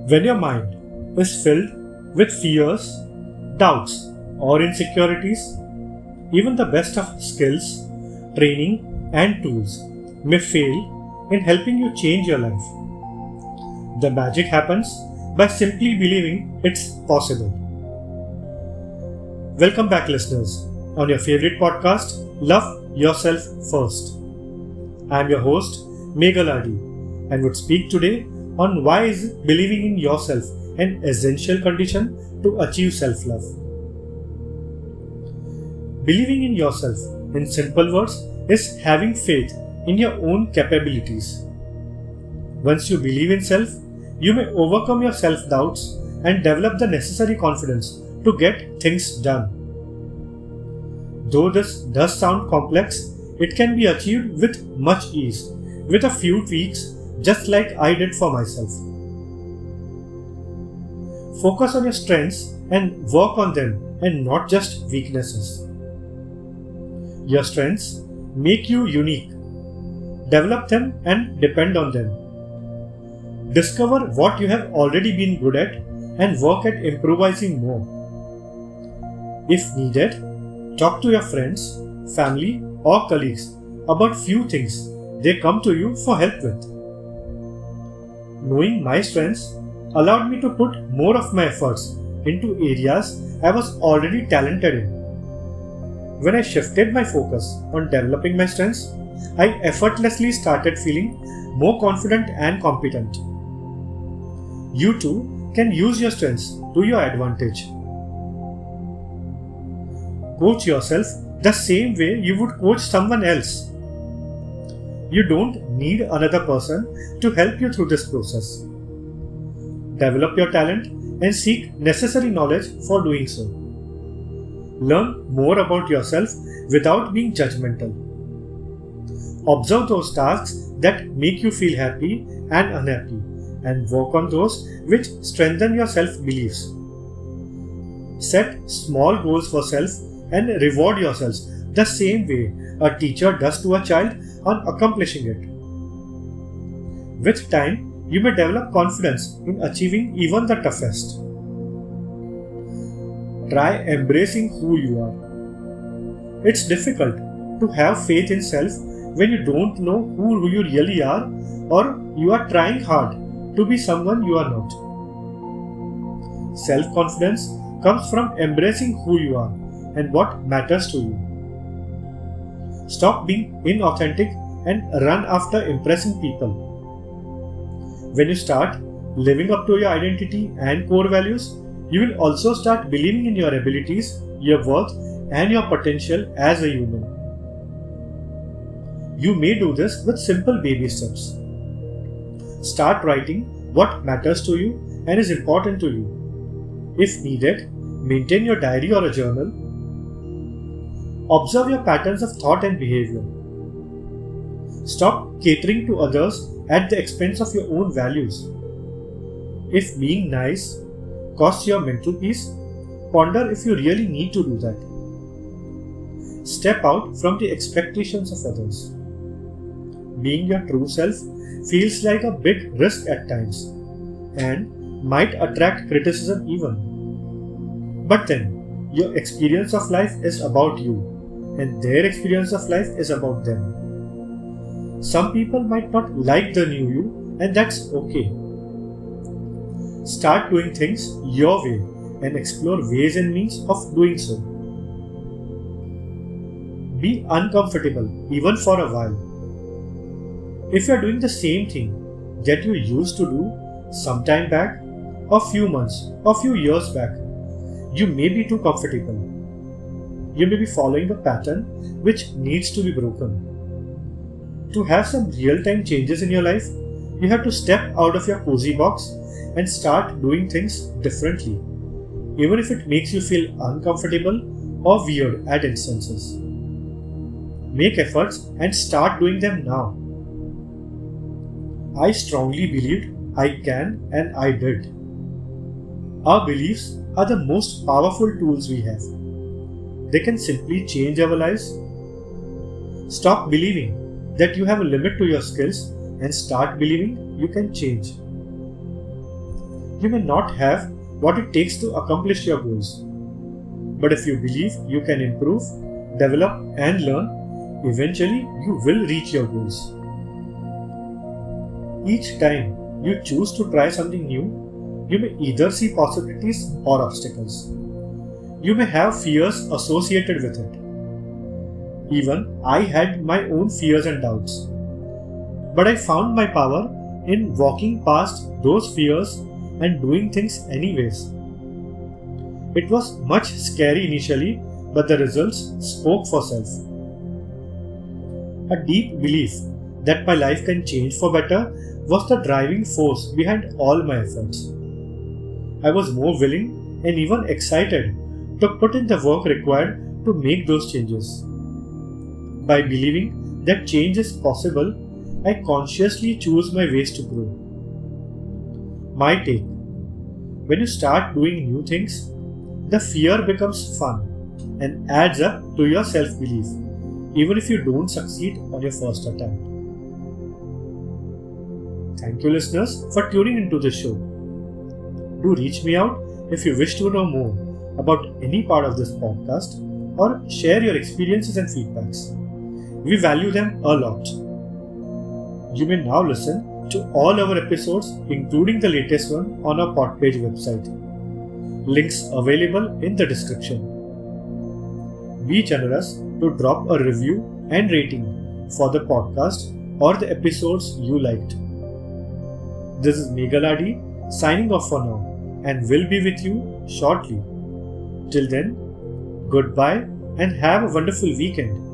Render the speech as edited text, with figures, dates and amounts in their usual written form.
When your mind is filled with fears, doubts, or insecurities, even the best of skills, training, and tools may fail in helping you change your life. The magic happens by simply believing it's possible. Welcome back, listeners, on your favorite podcast, Love Yourself First. I am your host, Meghal Adi, and would speak today on why is believing in yourself an essential condition to achieve self-love. Believing in yourself, in simple words, is having faith in your own capabilities. Once you believe in self, you may overcome your self-doubts and develop the necessary confidence to get things done. Though this does sound complex, it can be achieved with much ease, with a few tweaks, just like I did for myself. Focus on your strengths and work on them and not just weaknesses. Your strengths make you unique. Develop them and depend on them. Discover what you have already been good at and work at improvising more. If needed, talk to your friends, family, or colleagues about few things they come to you for help with. Knowing my strengths allowed me to put more of my efforts into areas I was already talented in. When I shifted my focus on developing my strengths, I effortlessly started feeling more confident and competent. You too can use your strengths to your advantage. Coach yourself the same way you would coach someone else. You don't need another person to help you through this process. Develop your talent and seek necessary knowledge for doing so. Learn more about yourself without being judgmental. Observe those tasks that make you feel happy and unhappy and work on those which strengthen your self-beliefs. Set small goals for self and reward yourselves the same way a teacher does to a child on accomplishing it. With time, you may develop confidence in achieving even the toughest. Try embracing who you are. It's difficult to have faith in self when you don't know who you really are or you are trying hard to be someone you are not. Self-confidence comes from embracing who you are and what matters to you. Stop being inauthentic and run after impressing people. When you start living up to your identity and core values, you will also start believing in your abilities, your worth, and your potential as a human. You may do this with simple baby steps. Start writing what matters to you and is important to you. If needed, maintain your diary or a journal. Observe your patterns of thought and behavior. Stop catering to others at the expense of your own values. If being nice costs your mental peace, ponder if you really need to do that. Step out from the expectations of others. Being your true self feels like a big risk at times and might attract criticism even. But then, your experience of life is about you and their experience of life is about them. Some people might not like the new you, and that's okay. Start doing things your way and explore ways and means of doing so. Be uncomfortable even for a while. If you are doing the same thing that you used to do some time back, a few months, a few years back, you may be too comfortable. You may be following a pattern which needs to be broken. To have some real-time changes in your life, you have to step out of your cozy box and start doing things differently, even if it makes you feel uncomfortable or weird at instances. Make efforts and start doing them now. I strongly believed I can and I did. Our beliefs are the most powerful tools we have. They can simply change our lives. Stop believing that you have a limit to your skills and start believing you can change. You may not have what it takes to accomplish your goals. But if you believe you can improve, develop, and learn, eventually you will reach your goals. Each time you choose to try something new, you may either see possibilities or obstacles. You may have fears associated with it. Even I had my own fears and doubts. But I found my power in walking past those fears and doing things anyways. It was much scary initially, but the results spoke for self. A deep belief that my life can change for better was the driving force behind all my efforts. I was more willing and even excited to put in the work required to make those changes. By believing that change is possible, I consciously choose my ways to grow. My take: when you start doing new things, the fear becomes fun and adds up to your self-belief, even if you don't succeed on your first attempt. Thank you, listeners, for tuning into the show. Do reach me out if you wish to know more about any part of this podcast or share your experiences and feedbacks. We value them a lot. You may now listen to all our episodes, including the latest one, on our Podpage website. Links available in the description. Be generous to drop a review and rating for the podcast or the episodes you liked. This is Meghaladi signing off for now and will be with you shortly. Till then, goodbye and have a wonderful weekend.